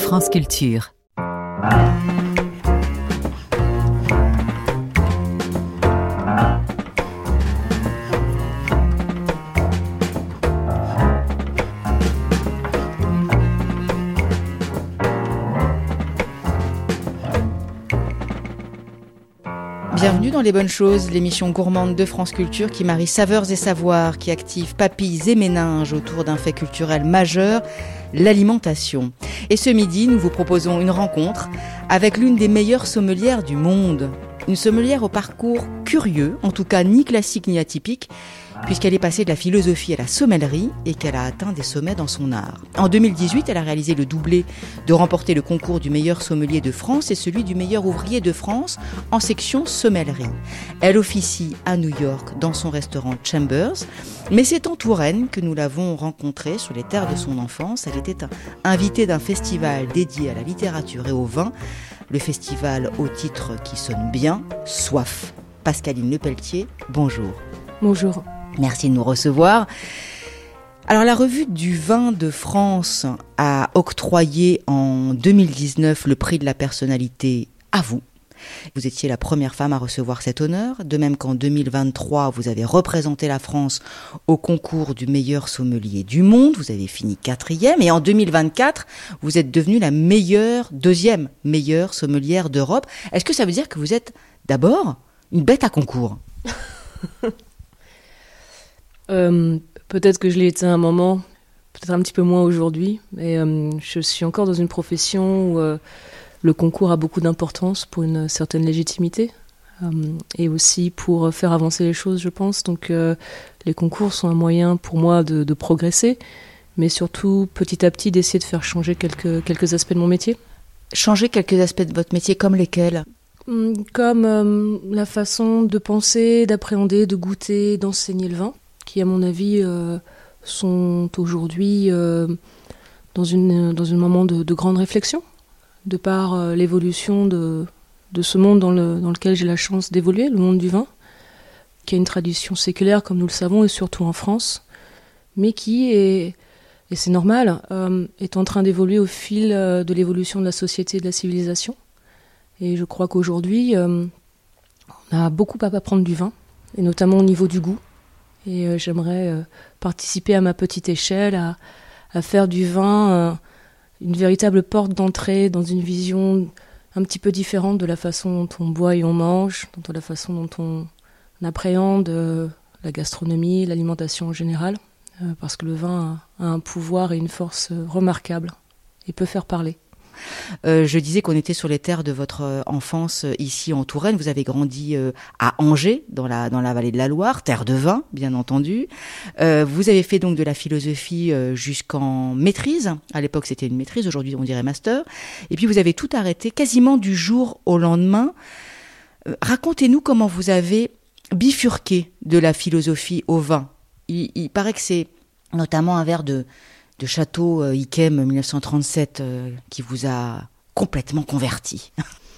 France Culture. Bienvenue dans Les Bonnes Choses, l'émission gourmande de France Culture qui marie saveurs et savoirs, qui active papilles et méninges autour d'un fait culturel majeur, l'alimentation. Et ce midi, nous vous proposons une rencontre avec l'une des meilleures sommelières du monde. Une sommelière au parcours curieux, en tout cas ni classique ni atypique, puisqu'elle est passée de la philosophie à la sommellerie et qu'elle a atteint des sommets dans son art. En 2018, elle a réalisé le doublé de remporter le concours du meilleur sommelier de France et celui du meilleur ouvrier de France en section sommellerie. Elle officie à New York dans son restaurant Chambers, mais c'est en Touraine que nous l'avons rencontrée sur les terres de son enfance. Elle était invitée d'un festival dédié à la littérature et au vin, le festival au titre qui sonne bien, Soif. Pascaline Lepelletier, bonjour. Bonjour. Merci de nous recevoir. Alors, la Revue du vin de France a octroyé en 2019 le prix de la personnalité à vous. Vous étiez la première femme à recevoir cet honneur, de même qu'en 2023, vous avez représenté la France au concours du meilleur sommelier du monde. Vous avez fini 4e et en 2024, vous êtes devenue la deuxième meilleure sommelière d'Europe. Est-ce que ça veut dire que vous êtes d'abord une bête à concours ? Peut-être que je l'ai été à un moment, peut-être un petit peu moins aujourd'hui, mais je suis encore dans une profession où le concours a beaucoup d'importance pour une certaine légitimité et aussi pour faire avancer les choses, je pense. Donc les concours sont un moyen pour moi de progresser, mais surtout petit à petit d'essayer de faire changer quelques aspects de mon métier. Changer quelques aspects de votre métier, comme lesquels ? Comme la façon de penser, d'appréhender, de goûter, d'enseigner le vin, qui à mon avis sont aujourd'hui dans un moment de grande réflexion, de par l'évolution de ce monde dans lequel j'ai la chance d'évoluer, le monde du vin, qui a une tradition séculaire comme nous le savons et surtout en France, mais qui est, et c'est normal, est en train d'évoluer au fil de l'évolution de la société et de la civilisation. Et je crois qu'aujourd'hui, on a beaucoup à apprendre du vin, et notamment au niveau du goût. Et j'aimerais participer à ma petite échelle à faire du vin une véritable porte d'entrée dans une vision un petit peu différente de la façon dont on boit et on mange, de la façon dont on appréhende la gastronomie, l'alimentation en général, parce que le vin a un pouvoir et une force remarquables et peut faire parler. Je disais qu'on était sur les terres de votre enfance ici en Touraine. Vous avez grandi à Angers, dans la vallée de la Loire, terre de vin, bien entendu. Vous avez fait donc de la philosophie jusqu'en maîtrise. À l'époque, c'était une maîtrise. Aujourd'hui, on dirait master. Et puis, vous avez tout arrêté quasiment du jour au lendemain. Racontez-nous comment vous avez bifurqué de la philosophie au vin. Il paraît que c'est notamment un verre de Château Yquem 1937 qui vous a complètement converti.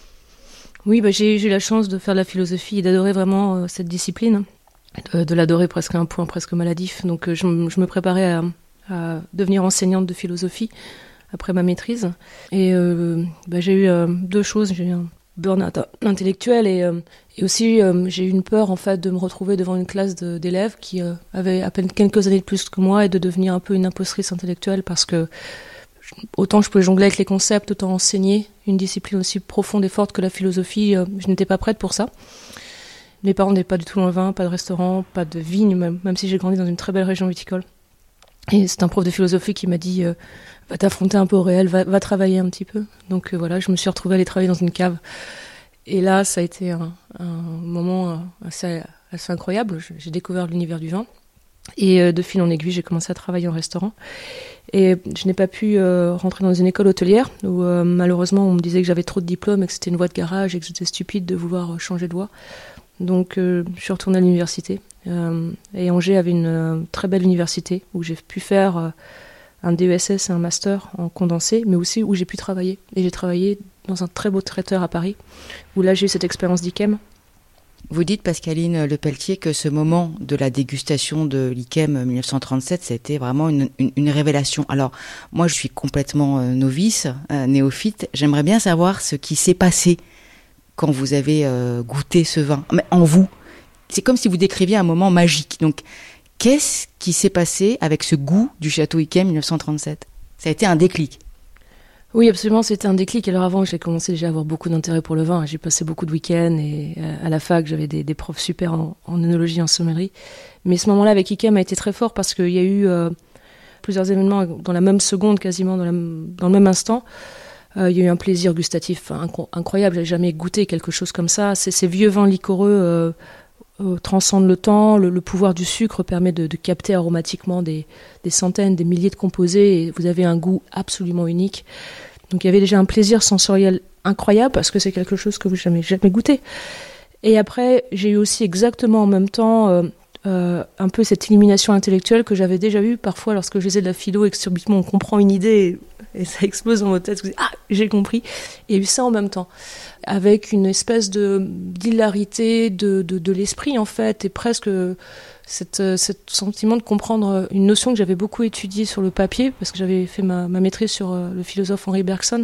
Oui, j'ai eu la chance de faire de la philosophie et d'adorer vraiment cette discipline, de l'adorer presque à un point presque maladif. Donc je me préparais à devenir enseignante de philosophie après ma maîtrise. Et j'ai eu deux choses. J'ai eu un burn-out intellectuel et aussi j'ai eu une peur en fait de me retrouver devant une classe d'élèves qui avaient à peine quelques années de plus que moi et de devenir un peu une impostrice intellectuelle parce que autant je pouvais jongler avec les concepts, autant enseigner une discipline aussi profonde et forte que la philosophie, je n'étais pas prête pour ça. Mes parents n'étaient pas du tout dans le vin, pas de restaurant, pas de vigne, même si j'ai grandi dans une très belle région viticole. Et c'est un prof de philosophie qui m'a dit va t'affronter un peu au réel, va travailler un petit peu. Donc voilà, je me suis retrouvée à aller travailler dans une cave. Et là, ça a été un moment assez incroyable. J'ai découvert l'univers du vin. Et de fil en aiguille, j'ai commencé à travailler en restaurant. Et je n'ai pas pu rentrer dans une école hôtelière où malheureusement on me disait que j'avais trop de diplômes et que c'était une voie de garage et que c'était stupide de vouloir changer de voie. Donc je suis retournée à l'université. Et Angers avait une très belle université où j'ai pu faire un DESS et un master en condensé, mais aussi où j'ai pu travailler. Et j'ai travaillé dans un très beau traiteur à Paris, où là j'ai eu cette expérience d'IKEM Vous dites, Pascaline Lepelletier, que ce moment de la dégustation de l'IQEM 1937, c'était vraiment une révélation. Alors, moi, je suis complètement novice, néophyte. J'aimerais bien savoir ce qui s'est passé quand vous avez goûté ce vin, mais en vous. C'est comme si vous décriviez un moment magique. Donc, qu'est-ce qui s'est passé avec ce goût du château IQEM 1937 ? Ça a été un déclic. Oui, absolument, c'était un déclic. Alors avant, j'ai commencé déjà à avoir beaucoup d'intérêt pour le vin. J'ai passé beaucoup de week-ends et à la fac, j'avais des profs super en œnologie, en sommellerie. Mais ce moment-là avec IQEM a été très fort parce qu'il y a eu plusieurs événements dans la même seconde, quasiment dans le même instant. Il y a eu un plaisir gustatif incroyable. J'avais jamais goûté quelque chose comme ça. Ces vieux vins liquoreux transcendent le temps. Le pouvoir du sucre permet de capter aromatiquement des centaines, des milliers de composés. Et vous avez un goût absolument unique. Donc il y avait déjà un plaisir sensoriel incroyable parce que c'est quelque chose que vous n'avez jamais goûté. Et après, j'ai eu aussi exactement en même temps un peu cette illumination intellectuelle que j'avais déjà eue parfois lorsque je faisais de la philo et que subitement on comprend une idée et ça explose dans votre tête. Vous dites, ah, j'ai compris. Il y a eu ça en même temps, avec une espèce d'hilarité de l'esprit en fait, et presque cet sentiment de comprendre une notion que j'avais beaucoup étudiée sur le papier, parce que j'avais fait ma maîtrise sur le philosophe Henri Bergson.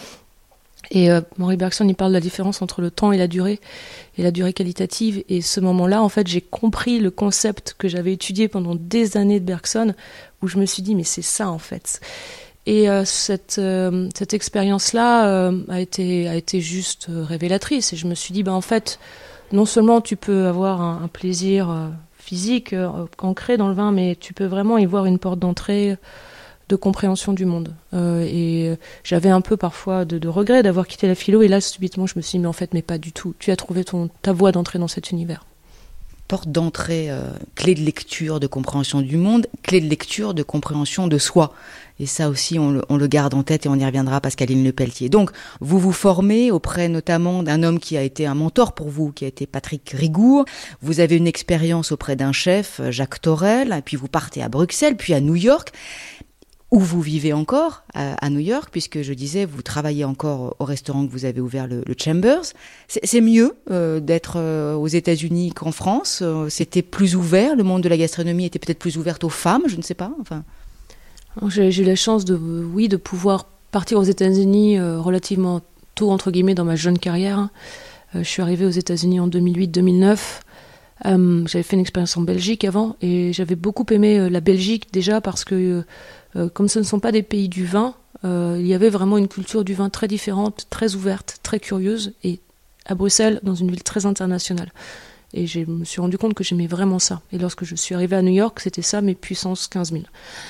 Et Henri Bergson, il parle de la différence entre le temps et la durée qualitative. Et ce moment-là, en fait, j'ai compris le concept que j'avais étudié pendant des années de Bergson, où je me suis dit, mais c'est ça, en fait. Et cette expérience-là a été juste révélatrice. Et je me suis dit, en fait, non seulement tu peux avoir un plaisir physique ancré dans le vin, mais tu peux vraiment y voir une porte d'entrée de compréhension du monde. Et j'avais un peu parfois de regret d'avoir quitté la philo, et là, subitement, je me suis dit, mais pas du tout. Tu as trouvé ta voie d'entrée dans cet univers. Porte d'entrée, clé de lecture de compréhension du monde, clé de lecture de compréhension de soi. Et ça aussi, on le garde en tête et on y reviendra, Pascaline Lepelletier. Donc, vous vous formez auprès notamment d'un homme qui a été un mentor pour vous, qui a été Patrick Rigour. Vous avez une expérience auprès d'un chef, Jacques Torel, et puis vous partez à Bruxelles, puis à New York, où vous vivez encore, à New York, puisque je disais, vous travaillez encore au restaurant que vous avez ouvert, le Chambers. C'est mieux d'être aux États-Unis qu'en France. C'était plus ouvert, le monde de la gastronomie était peut-être plus ouverte aux femmes, je ne sais pas, enfin... J'ai eu la chance de pouvoir partir aux États-Unis relativement tôt, entre guillemets, dans ma jeune carrière. Je suis arrivée aux États-Unis en 2008-2009. J'avais fait une expérience en Belgique avant et j'avais beaucoup aimé la Belgique déjà parce que, comme ce ne sont pas des pays du vin, il y avait vraiment une culture du vin très différente, très ouverte, très curieuse, et à Bruxelles, dans une ville très internationale. Et je me suis rendu compte que j'aimais vraiment ça. Et lorsque je suis arrivée à New York, c'était ça, mes puissances 15 000.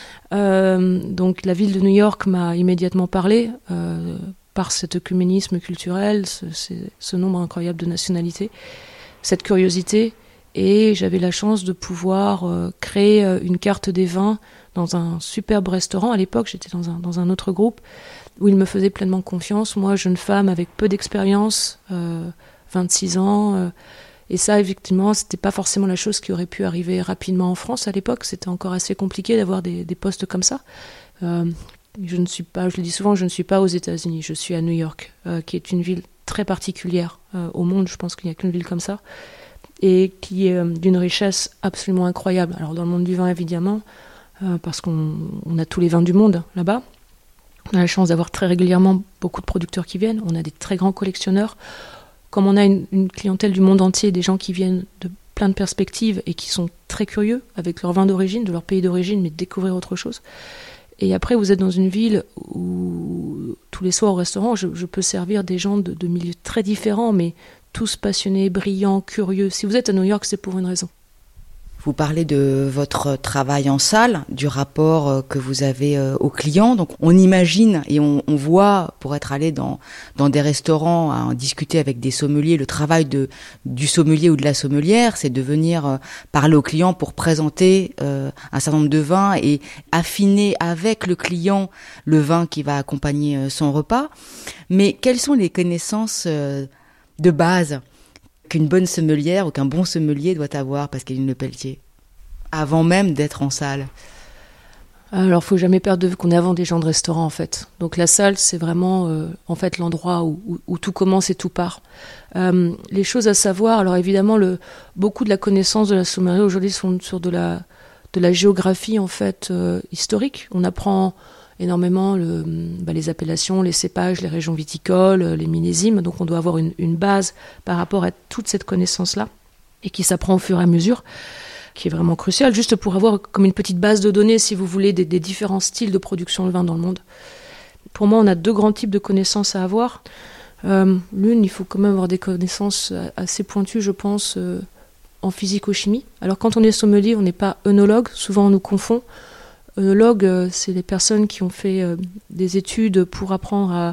Donc la ville de New York m'a immédiatement parlé par cet œcuménisme culturel, ce nombre incroyable de nationalités, cette curiosité, et j'avais la chance de pouvoir créer une carte des vins dans un superbe restaurant. À l'époque, j'étais dans un autre groupe où il me faisait pleinement confiance, moi, jeune femme avec peu d'expérience, 26 ans, et ça, effectivement, c'était pas forcément la chose qui aurait pu arriver rapidement en France à l'époque. C'était encore assez compliqué d'avoir des postes comme ça. Je ne suis pas, je le dis souvent, je ne suis pas aux États-Unis. Je suis à New York, qui est une ville très particulière au monde. Je pense qu'il n'y a qu'une ville comme ça, et qui est d'une richesse absolument incroyable. Alors dans le monde du vin, évidemment, parce qu'on a tous les vins du monde là-bas. On a la chance d'avoir très régulièrement beaucoup de producteurs qui viennent. On a des très grands collectionneurs. Comme on a une clientèle du monde entier, des gens qui viennent de plein de perspectives et qui sont très curieux avec leur vin d'origine, de leur pays d'origine, mais de découvrir autre chose. Et après, vous êtes dans une ville où tous les soirs au restaurant, je peux servir des gens de milieux très différents, mais tous passionnés, brillants, curieux. Si vous êtes à New York, c'est pour une raison. Vous parlez de votre travail en salle, du rapport que vous avez aux clients. Donc on imagine et on voit, pour être allé dans des restaurants à en discuter avec des sommeliers, le travail du sommelier ou de la sommelière, c'est de venir parler aux clients pour présenter un certain nombre de vins et affiner avec le client le vin qui va accompagner son repas. Mais quelles sont les connaissances de base qu'une bonne sommelière ou qu'un bon sommelier doit avoir, Pascaline Lepelletier, avant même d'être en salle? Alors, faut jamais perdre de vue qu'on est avant des gens de restaurant, en fait. Donc, la salle, c'est vraiment, en fait, l'endroit où tout commence et tout part. Les choses à savoir, alors évidemment, beaucoup de la connaissance de la sommellerie aujourd'hui sont sur de la géographie, en fait, historique. On apprend énormément les appellations, les cépages, les régions viticoles, les millésimes. Donc, on doit avoir une base par rapport à toute cette connaissance-là et qui s'apprend au fur et à mesure, qui est vraiment crucial, juste pour avoir comme une petite base de données, si vous voulez, des différents styles de production de vin dans le monde. Pour moi, on a 2 grands types de connaissances à avoir. L'une, il faut quand même avoir des connaissances assez pointues, je pense, en physico-chimie. Alors, quand on est sommelier, on n'est pas œnologue. Souvent, on nous confond. Œnologue, c'est les personnes qui ont fait des études pour apprendre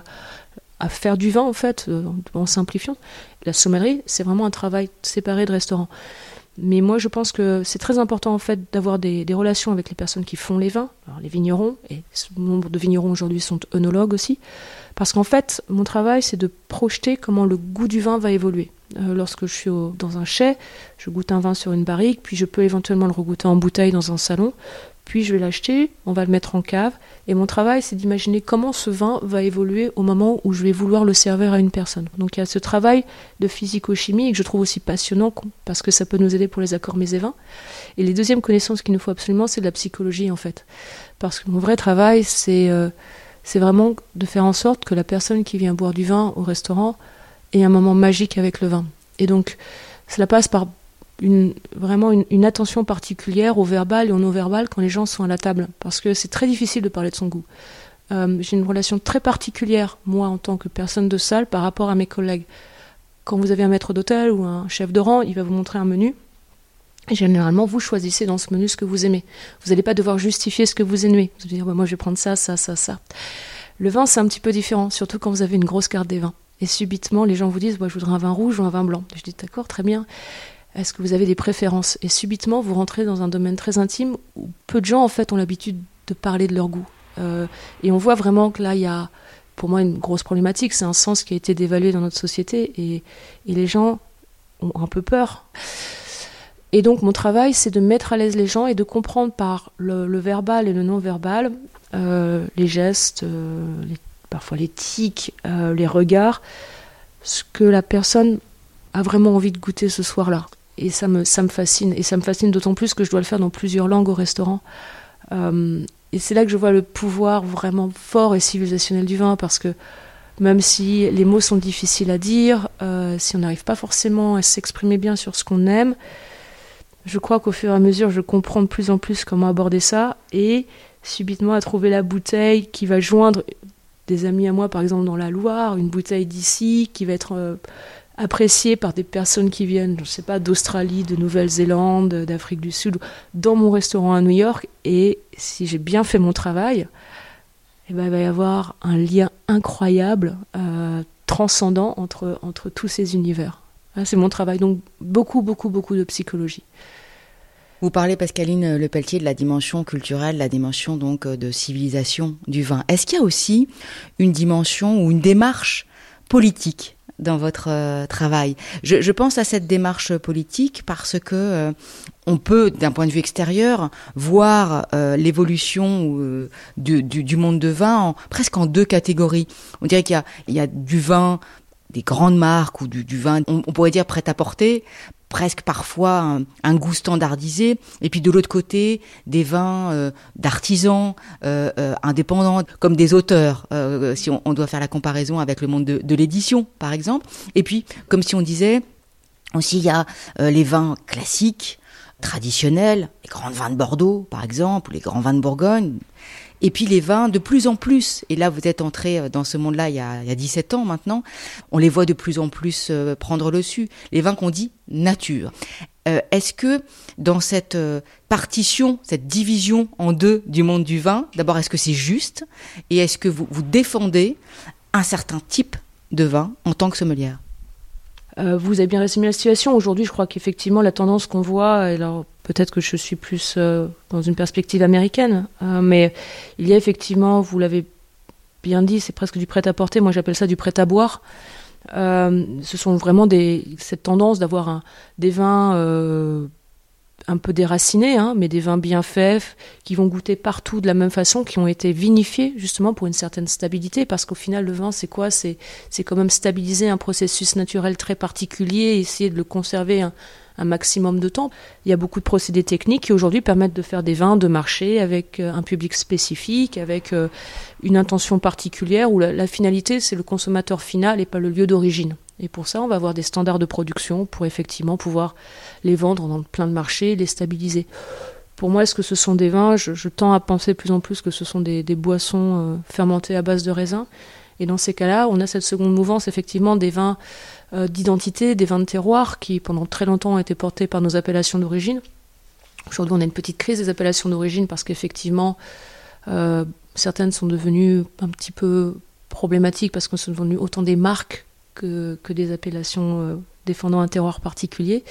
à faire du vin, en fait, en simplifiant. La sommellerie, c'est vraiment un travail séparé de restaurant. Mais moi, je pense que c'est très important, en fait, d'avoir des relations avec les personnes qui font les vins, alors les vignerons, et nombre de vignerons aujourd'hui sont œnologues aussi, parce qu'en fait, mon travail, c'est de projeter comment le goût du vin va évoluer. Lorsque je suis dans un chai, je goûte un vin sur une barrique, puis je peux éventuellement le regoûter en bouteille dans un salon, puis je vais l'acheter, on va le mettre en cave, et mon travail, c'est d'imaginer comment ce vin va évoluer au moment où je vais vouloir le servir à une personne. Donc il y a ce travail de physico-chimie que je trouve aussi passionnant, parce que ça peut nous aider pour les accords mets et vins. Et les deuxièmes connaissances qu'il nous faut absolument, c'est de la psychologie, en fait. Parce que mon vrai travail, c'est vraiment de faire en sorte que la personne qui vient boire du vin au restaurant ait un moment magique avec le vin. Et donc, cela passe par vraiment une attention particulière au verbal et au non-verbal quand les gens sont à la table, parce que c'est très difficile de parler de son goût. J'ai une relation très particulière, moi, en tant que personne de salle, par rapport à mes collègues. Quand vous avez un maître d'hôtel ou un chef de rang, il va vous montrer un menu, et généralement, vous choisissez dans ce menu ce que vous aimez. Vous n'allez pas devoir justifier ce que vous aimez. Vous allez dire, moi, je vais prendre ça, ça, ça, ça. Le vin, c'est un petit peu différent, surtout quand vous avez une grosse carte des vins. Et subitement, les gens vous disent, je voudrais un vin rouge ou un vin blanc. Je dis, d'accord, très bien. Est-ce que vous avez des préférences ? Et subitement, vous rentrez dans un domaine très intime où peu de gens, en fait, ont l'habitude de parler de leur goût. Et on voit vraiment que là, il y a, pour moi, une grosse problématique. C'est un sens qui a été dévalué dans notre société et les gens ont un peu peur. Et donc, mon travail, c'est de mettre à l'aise les gens et de comprendre par le verbal et le non-verbal, les gestes, parfois les tics, les regards, ce que la personne a vraiment envie de goûter ce soir-là. Et ça me fascine. Et ça me fascine d'autant plus que je dois le faire dans plusieurs langues au restaurant. Et c'est là que je vois le pouvoir vraiment fort et civilisationnel du vin, parce que même si les mots sont difficiles à dire, si on n'arrive pas forcément à s'exprimer bien sur ce qu'on aime, je crois qu'au fur et à mesure, je comprends de plus en plus comment aborder ça, et subitement à trouver la bouteille qui va joindre des amis à moi, par exemple dans la Loire, une bouteille d'ici qui va être appréciée par des personnes qui viennent, je ne sais pas, d'Australie, de Nouvelle-Zélande, d'Afrique du Sud, dans mon restaurant à New York. Et si j'ai bien fait mon travail, il va y avoir un lien incroyable, transcendant entre tous ces univers. Là, c'est mon travail, donc beaucoup de psychologie. Vous parlez, Pascaline Lepelletier, de la dimension culturelle, la dimension donc de civilisation du vin. Est-ce qu'il y a aussi une dimension ou une démarche politique dans votre travail? Je pense à cette démarche politique parce que on peut, d'un point de vue extérieur, voir l'évolution du monde de vin presque en 2 catégories. On dirait qu'il y a du vin des grandes marques ou du vin, on pourrait dire prêt-à-porter, presque parfois un goût standardisé, et puis de l'autre côté, des vins d'artisans, indépendants, comme des auteurs, si on doit faire la comparaison avec le monde de l'édition, par exemple. Et puis, comme si on disait, aussi il y a les vins classiques, traditionnels, les grands vins de Bordeaux, par exemple, ou les grands vins de Bourgogne, et puis les vins de plus en plus, et là vous êtes entré dans ce monde-là il y a 17 ans maintenant, on les voit de plus en plus prendre le dessus, les vins qu'on dit nature. Est-ce que dans cette partition, cette division en 2 du monde du vin, d'abord est-ce que c'est juste, et est-ce que vous défendez un certain type de vin en tant que sommelière ? Vous avez bien résumé la situation. Aujourd'hui, je crois qu'effectivement, la tendance qu'on voit, alors peut-être que je suis plus dans une perspective américaine, mais il y a effectivement, vous l'avez bien dit, c'est presque du prêt-à-porter. Moi, j'appelle ça du prêt-à-boire. Ce sont vraiment cette tendance d'avoir des vins un peu déracinés, mais des vins bien faits, qui vont goûter partout de la même façon, qui ont été vinifiés justement pour une certaine stabilité, parce qu'au final, le vin, c'est quoi ? C'est quand même stabiliser un processus naturel très particulier, essayer de le conserver un maximum de temps. Il y a beaucoup de procédés techniques qui aujourd'hui permettent de faire des vins de marché avec un public spécifique, avec une intention particulière, où la finalité, c'est le consommateur final et pas le lieu d'origine. Et pour ça, on va avoir des standards de production pour effectivement pouvoir les vendre dans plein de marchés, les stabiliser. Pour moi, est-ce que ce sont des vins ? Je tends à penser de plus en plus que ce sont des boissons fermentées à base de raisin. Et dans ces cas-là, on a cette seconde mouvance, effectivement, des vins d'identité, des vins de terroir, qui pendant très longtemps ont été portés par nos appellations d'origine. Aujourd'hui, on a une petite crise des appellations d'origine parce qu'effectivement, certaines sont devenues un petit peu problématiques parce que sont devenues autant des marques que des appellations défendant un terroir particulier.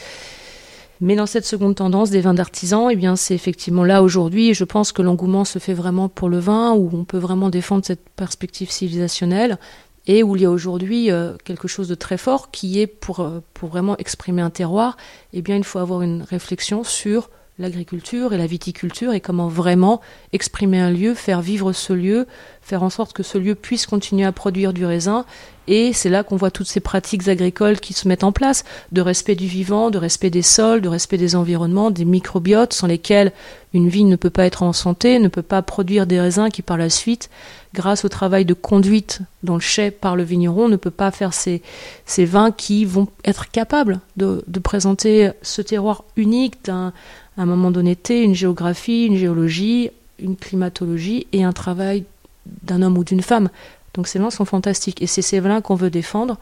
Mais dans cette seconde tendance des vins d'artisans, eh bien, c'est effectivement là aujourd'hui, et je pense que l'engouement se fait vraiment pour le vin, où on peut vraiment défendre cette perspective civilisationnelle, et où il y a aujourd'hui quelque chose de très fort qui est pour vraiment exprimer un terroir, eh bien, il faut avoir une réflexion sur l'agriculture et la viticulture et comment vraiment exprimer un lieu, faire vivre ce lieu, faire en sorte que ce lieu puisse continuer à produire du raisin. Et c'est là qu'on voit toutes ces pratiques agricoles qui se mettent en place, de respect du vivant, de respect des sols, de respect des environnements, des microbiotes sans lesquels une vigne ne peut pas être en santé, ne peut pas produire des raisins qui par la suite, grâce au travail de conduite dans le chai par le vigneron, ne peut pas faire ces vins qui vont être capables de présenter ce terroir unique d'un un moment donné, une géographie, une géologie, une climatologie et un travail d'un homme ou d'une femme. Donc ces vins sont fantastiques et c'est ces vins qu'on veut défendre.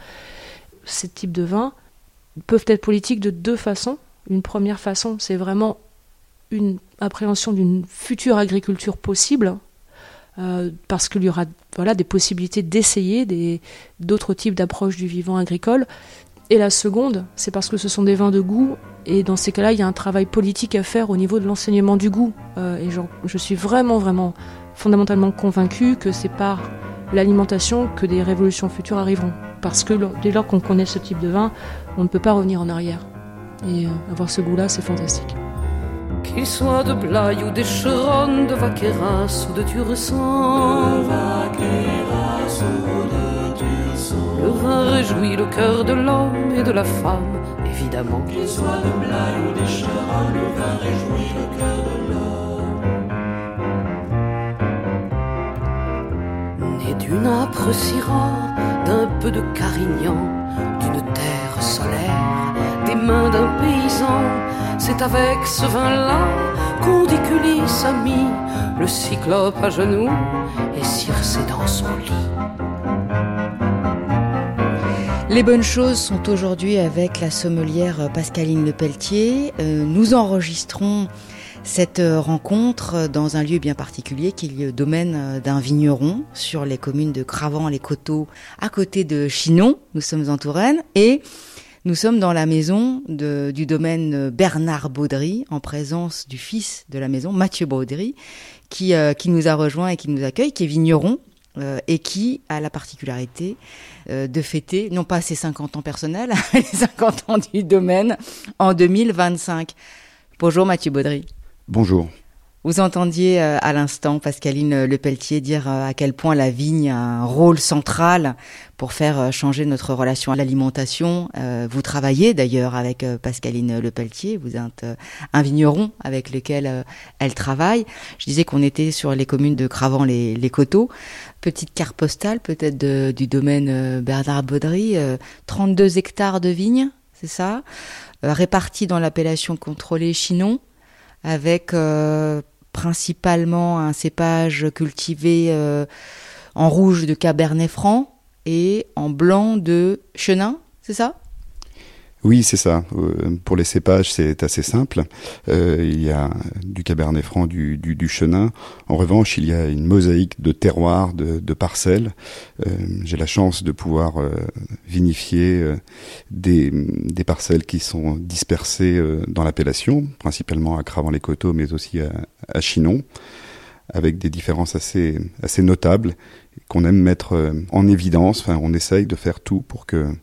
Ces types de vins peuvent être politiques de deux façons. Une première façon, c'est vraiment une appréhension d'une future agriculture possible, parce qu'il y aura des possibilités d'essayer d'autres types d'approches du vivant agricole. Et la seconde, c'est parce que ce sont des vins de goût, et dans ces cas-là, il y a un travail politique à faire au niveau de l'enseignement du goût. Et je suis vraiment fondamentalement convaincue que c'est par l'alimentation que des révolutions futures arriveront. Parce que dès lors qu'on connaît ce type de vin, on ne peut pas revenir en arrière. Et avoir ce goût-là, c'est fantastique. Qu'il soit de Blaye ou d'Écheronne, de Vaqueras ou de Tursan, le vin réjouit le cœur de l'homme et de la femme, évidemment. Qu'il soit de Blaye ou d'Écheronne, le vin réjouit le cœur de l'homme. Né d'une âpre Syrah, d'un peu de Carignan, d'une terre solaire, des mains d'un paysan, c'est avec ce vin-là qu'on dit qu'Ulysse a mis le cyclope à genoux et Circé dans son lit. Les bonnes choses sont aujourd'hui avec la sommelière Pascaline Lepelletier. Nous enregistrons cette rencontre dans un lieu bien particulier qui est le domaine d'un vigneron sur les communes de Cravant-les-Coteaux à côté de Chinon. Nous sommes en Touraine et nous sommes dans la maison du domaine Bernard Baudry en présence du fils de la maison, Mathieu Baudry, qui nous a rejoint et qui nous accueille, qui est vigneron. Et qui a la particularité de fêter, non pas ses 50 ans personnels, les 50 ans du domaine en 2025. Bonjour Mathieu Baudry. Bonjour. Vous entendiez à l'instant Pascaline Lepelletier dire à quel point la vigne a un rôle central pour faire changer notre relation à l'alimentation. Vous travaillez d'ailleurs avec Pascaline Lepelletier, vous êtes un vigneron avec lequel elle travaille. Je disais qu'on était sur les communes de Cravant-les-Coteaux. Petite carte postale peut-être du domaine Bernard Baudry, 32 hectares de vignes, c'est ça, répartis dans l'appellation contrôlée Chinon, avec principalement un cépage cultivé en rouge de Cabernet Franc et en blanc de Chenin, c'est ça ? Oui, c'est ça. Pour les cépages, c'est assez simple. Il y a du Cabernet Franc, du Chenin. En revanche, il y a une mosaïque de terroirs, de parcelles. J'ai la chance de pouvoir vinifier des parcelles qui sont dispersées dans l'appellation, principalement à Cravant-les-Coteaux, mais aussi à Chinon, avec des différences assez notables qu'on aime mettre en évidence. Enfin, on essaye de faire tout pour que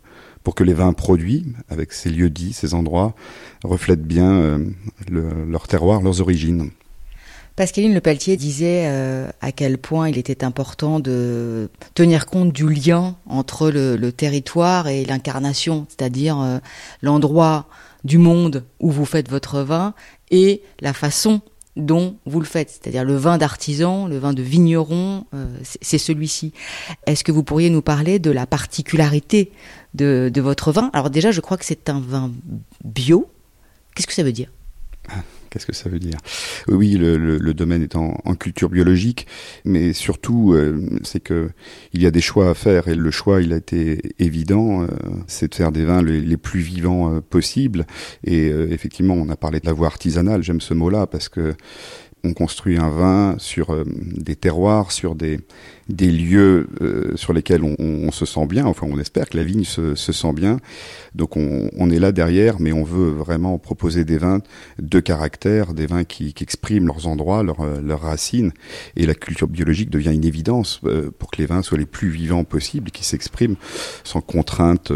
pour que les vins produits, avec ces lieux-dits, ces endroits, reflètent bien leur terroir, leurs origines. Pascaline Lepelletier disait à quel point il était important de tenir compte du lien entre le territoire et l'incarnation, c'est-à-dire l'endroit du monde où vous faites votre vin et la façon dont vous le faites, c'est-à-dire le vin d'artisan, le vin de vigneron, c'est celui-ci. Est-ce que vous pourriez nous parler de la particularité de votre vin ? Alors déjà, je crois que c'est un vin bio. Qu'est-ce que ça veut dire ? Qu'est-ce que ça veut dire ? Oui, le domaine est en culture biologique, mais surtout, c'est que il y a des choix à faire, et le choix, il a été évident, c'est de faire des vins les plus vivants possibles. Et effectivement, on a parlé de la voie artisanale, j'aime ce mot-là, parce que on construit un vin sur des terroirs, sur des lieux sur lesquels on se sent bien. Enfin, on espère que la vigne se sent bien. Donc, on est là derrière, mais on veut vraiment proposer des vins de caractère, des vins qui expriment leurs endroits, leurs racines. Et la culture biologique devient une évidence pour que les vins soient les plus vivants possibles, qui s'expriment sans contrainte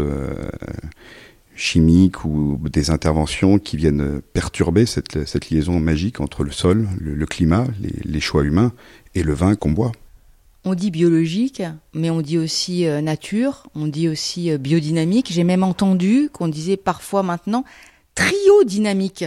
chimiques ou des interventions qui viennent perturber cette liaison magique entre le sol, le climat, les choix humains et le vin qu'on boit. On dit biologique, mais on dit aussi nature, on dit aussi biodynamique. J'ai même entendu qu'on disait parfois maintenant trio-dynamique.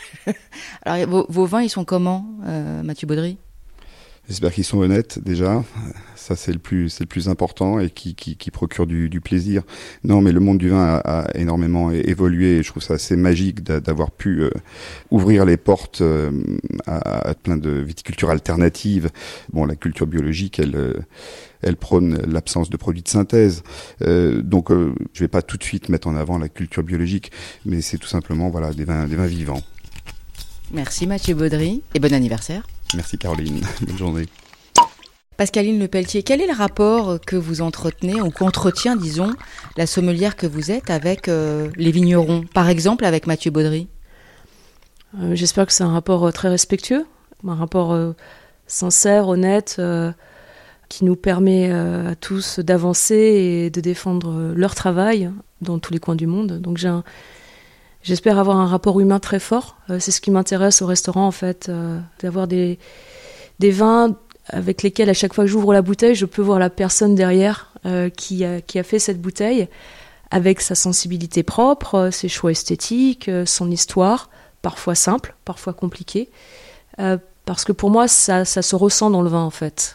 Alors vos vins, ils sont comment, Mathieu Baudry ? J'espère qu'ils sont honnêtes déjà, ça c'est le plus important et qui procure du plaisir. Non, mais le monde du vin a énormément évolué et je trouve ça assez magique d'avoir pu ouvrir les portes à plein de viticultures alternatives. Bon, la culture biologique, elle prône l'absence de produits de synthèse. Donc je vais pas tout de suite mettre en avant la culture biologique, mais c'est tout simplement voilà des vins vivants. Merci Mathieu Baudry et bon anniversaire. Merci Caroline, bonne journée. Pascaline Lepelletier, quel est le rapport que vous entretenez ou qu'entretient, disons, la sommelière que vous êtes avec les vignerons, par exemple avec Mathieu Baudry ? J'espère que c'est un rapport très respectueux, un rapport sincère, honnête, qui nous permet à tous d'avancer et de défendre leur travail dans tous les coins du monde. Donc j'espère avoir un rapport humain très fort. C'est ce qui m'intéresse au restaurant, en fait, d'avoir des vins avec lesquels, à chaque fois que j'ouvre la bouteille, je peux voir la personne derrière qui a fait cette bouteille, avec sa sensibilité propre, ses choix esthétiques, son histoire, parfois simple, parfois compliquée. Parce que pour moi, ça se ressent dans le vin, en fait.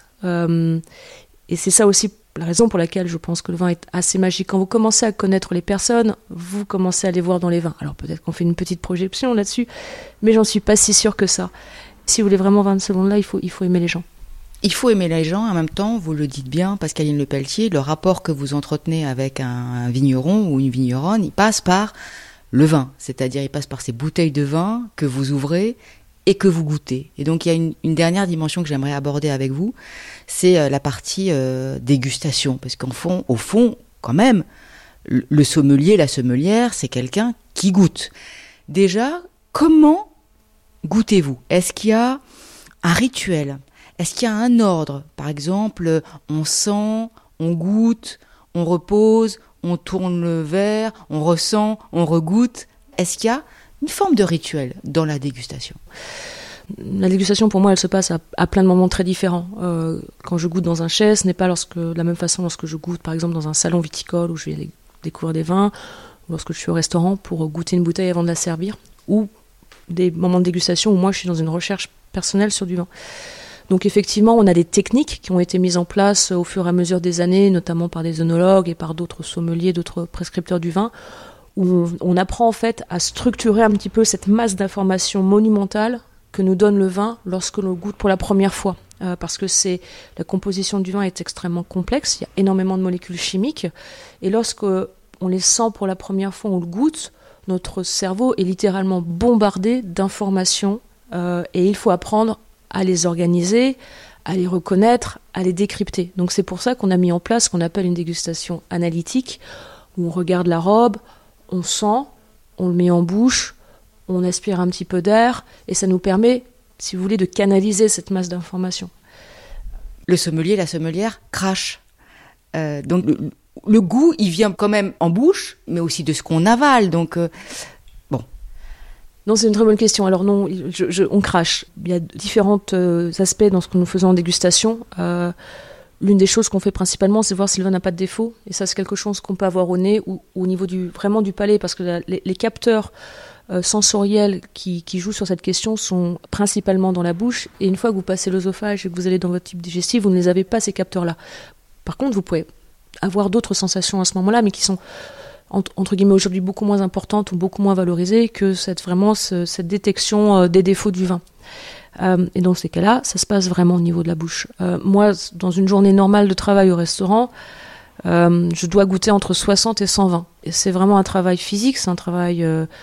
Et c'est ça aussi la raison pour laquelle je pense que le vin est assez magique. Quand vous commencez à connaître les personnes, vous commencez à les voir dans les vins. Alors peut-être qu'on fait une petite projection là-dessus, mais j'en suis pas si sûre que ça. Si vous voulez vraiment 20 secondes là, il faut aimer les gens. Il faut aimer les gens, en même temps, vous le dites bien, Pascaline Lepelletier, le rapport que vous entretenez avec un vigneron ou une vigneronne, il passe par le vin. C'est-à-dire, il passe par ces bouteilles de vin que vous ouvrez et que vous goûtez. Et donc, il y a une dernière dimension que j'aimerais aborder avec vous, c'est la partie dégustation. Parce au fond, quand même, le sommelier, la sommelière, c'est quelqu'un qui goûte. Déjà, comment goûtez-vous ? Est-ce qu'il y a un rituel ? Est-ce qu'il y a un ordre ? Par exemple, on sent, on goûte, on repose, on tourne le verre, on ressent, on regoute. Est-ce qu'il y a une forme de rituel dans la dégustation ? La dégustation, pour moi, elle se passe à plein de moments très différents. Quand je goûte dans un chai, ce n'est pas de la même façon lorsque je goûte, par exemple, dans un salon viticole où je vais découvrir des vins, ou lorsque je suis au restaurant pour goûter une bouteille avant de la servir, ou des moments de dégustation où moi, je suis dans une recherche personnelle sur du vin. Donc effectivement, on a des techniques qui ont été mises en place au fur et à mesure des années, notamment par des œnologues et par d'autres sommeliers, d'autres prescripteurs du vin, où on apprend en fait à structurer un petit peu cette masse d'informations monumentale que nous donne le vin lorsque l'on goûte pour la première fois. Parce que la composition du vin est extrêmement complexe, il y a énormément de molécules chimiques, et lorsque on les sent pour la première fois, on le goûte, notre cerveau est littéralement bombardé d'informations, et il faut apprendre à les organiser, à les reconnaître, à les décrypter. Donc c'est pour ça qu'on a mis en place ce qu'on appelle une dégustation analytique, où on regarde la robe, on sent, on le met en bouche, on aspire un petit peu d'air, et ça nous permet, si vous voulez, de canaliser cette masse d'informations. Le sommelier, la sommelière crache. Donc le goût, il vient quand même en bouche, mais aussi de ce qu'on avale. Donc, bon. Non, c'est une très bonne question. Alors non, on crache. Il y a différents aspects dans ce que nous faisons en dégustation. L'une des choses qu'on fait principalement, c'est voir si le vin n'a pas de défaut. Et ça, c'est quelque chose qu'on peut avoir au nez ou au niveau vraiment du palais, parce que les capteurs sensoriels qui jouent sur cette question sont principalement dans la bouche. Et une fois que vous passez l'œsophage et que vous allez dans votre tube digestif, vous ne les avez pas, ces capteurs-là. Par contre, vous pouvez avoir d'autres sensations à ce moment-là, mais qui sont entre guillemets aujourd'hui beaucoup moins importantes ou beaucoup moins valorisées que cette détection des défauts du vin. Et dans ces cas-là, ça se passe vraiment au niveau de la bouche. Moi, dans une journée normale de travail au restaurant, je dois goûter entre 60 et 120. Et c'est vraiment un travail physique, c'est un travail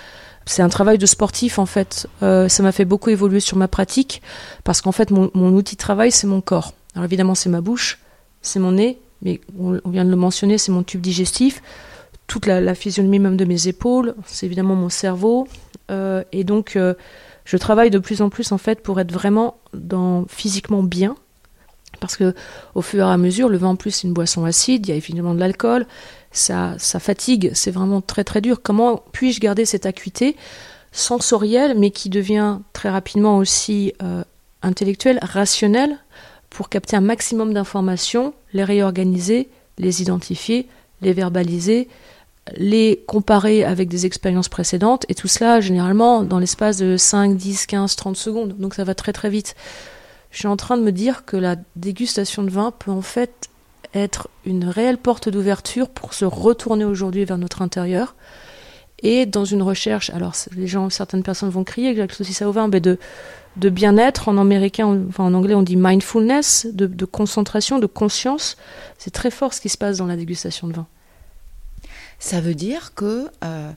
de sportif en fait. Ça m'a fait beaucoup évoluer sur ma pratique, parce qu'en fait, mon outil de travail, c'est mon corps. Alors évidemment, c'est ma bouche, c'est mon nez, mais on vient de le mentionner, c'est mon tube digestif, toute la physionomie même de mes épaules, c'est évidemment mon cerveau. Et donc, je travaille de plus en plus en fait pour être vraiment physiquement bien, parce que au fur et à mesure, le vin en plus c'est une boisson acide, il y a évidemment de l'alcool, ça fatigue, c'est vraiment très très dur. Comment puis-je garder cette acuité sensorielle, mais qui devient très rapidement aussi intellectuelle, rationnelle, pour capter un maximum d'informations, les réorganiser, les identifier, les verbaliser, les comparer avec des expériences précédentes, et tout cela généralement dans l'espace de 5, 10, 15, 30 secondes, donc ça va très très vite. Je suis en train de me dire que la dégustation de vin peut en fait être une réelle porte d'ouverture pour se retourner aujourd'hui vers notre intérieur, et dans une recherche, alors certaines personnes vont crier que j'associe ça au vin, mais de bien-être, en anglais on dit mindfulness, de concentration, de conscience. C'est très fort ce qui se passe dans la dégustation de vin. Ça veut dire que,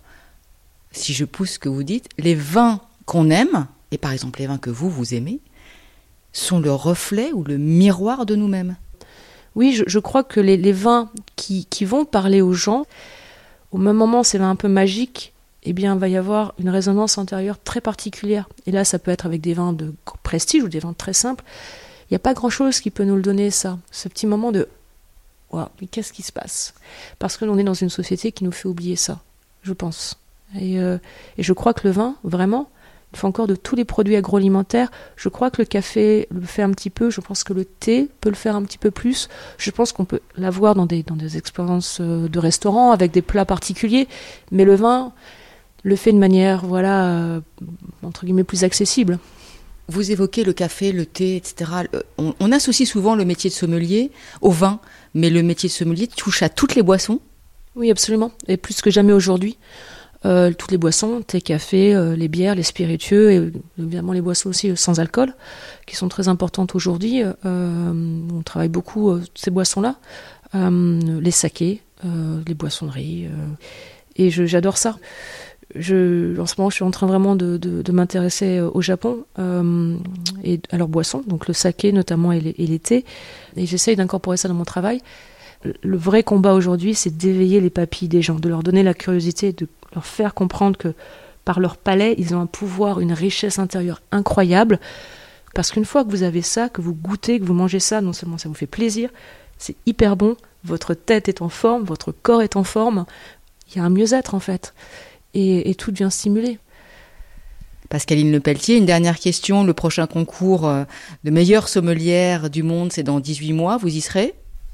si je pousse ce que vous dites, les vins qu'on aime, et par exemple les vins que vous aimez, sont le reflet ou le miroir de nous-mêmes. Oui, je crois que les vins qui vont parler aux gens, au même moment ces vins un peu magiques, eh bien il va y avoir une résonance intérieure très particulière. Et là, ça peut être avec des vins de prestige ou des vins très simples. Il n'y a pas grand-chose qui peut nous le donner, ça. Ce petit moment de « Wow, mais qu'est-ce qui se passe ?» Parce que l'on est dans une société qui nous fait oublier ça, je pense. Et je crois que le vin, vraiment, il faut encore de tous les produits agroalimentaires. Je crois que le café le fait un petit peu. Je pense que le thé peut le faire un petit peu plus. Je pense qu'on peut l'avoir dans des expériences de restaurant avec des plats particuliers. Mais le vin le fait de manière, entre guillemets, plus accessible. Vous évoquez le café, le thé, etc. On associe souvent le métier de sommelier au vin, mais le métier de sommelier touche à toutes les boissons. Oui, absolument. Et plus que jamais aujourd'hui. Toutes les boissons, thé, café, les bières, les spiritueux, et évidemment les boissons aussi sans alcool, qui sont très importantes aujourd'hui. On travaille beaucoup ces boissons-là, les sakés, les boissonneries, et j'adore ça. En ce moment, je suis en train vraiment de m'intéresser au Japon et à leurs boissons, donc le saké notamment et les thés, et j'essaye d'incorporer ça dans mon travail. Le vrai combat aujourd'hui, c'est d'éveiller les papilles des gens, de leur donner la curiosité, de leur faire comprendre que par leur palais, ils ont un pouvoir, une richesse intérieure incroyable. Parce qu'une fois que vous avez ça, que vous goûtez, que vous mangez ça, non seulement ça vous fait plaisir, c'est hyper bon, votre tête est en forme, votre corps est en forme, il y a un mieux-être en fait. Et tout devient stimulé. Pascaline Lepelletier, une dernière question. Le prochain concours de meilleure sommelière du monde, c'est dans 18 mois. Vous y serez ?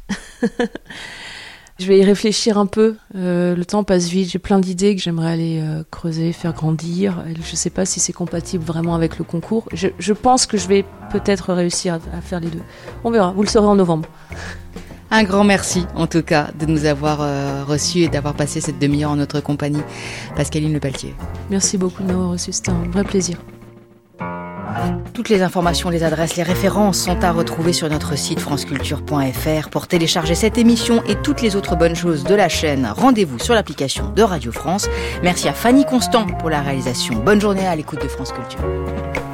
Je vais y réfléchir un peu. Le temps passe vite. J'ai plein d'idées que j'aimerais aller creuser, faire grandir. Je ne sais pas si c'est compatible vraiment avec le concours. Je pense que je vais peut-être réussir à faire les deux. On verra. Vous le saurez en novembre. Un grand merci, en tout cas, de nous avoir reçus et d'avoir passé cette demi-heure en notre compagnie. Pascaline Lepelletier. Merci beaucoup de m'avoir reçu. C'était un vrai plaisir. Toutes les informations, les adresses, les références sont à retrouver sur notre site franceculture.fr. Pour télécharger cette émission et toutes les autres bonnes choses de la chaîne, rendez-vous sur l'application de Radio France. Merci à Fanny Constant pour la réalisation. Bonne journée à l'écoute de France Culture.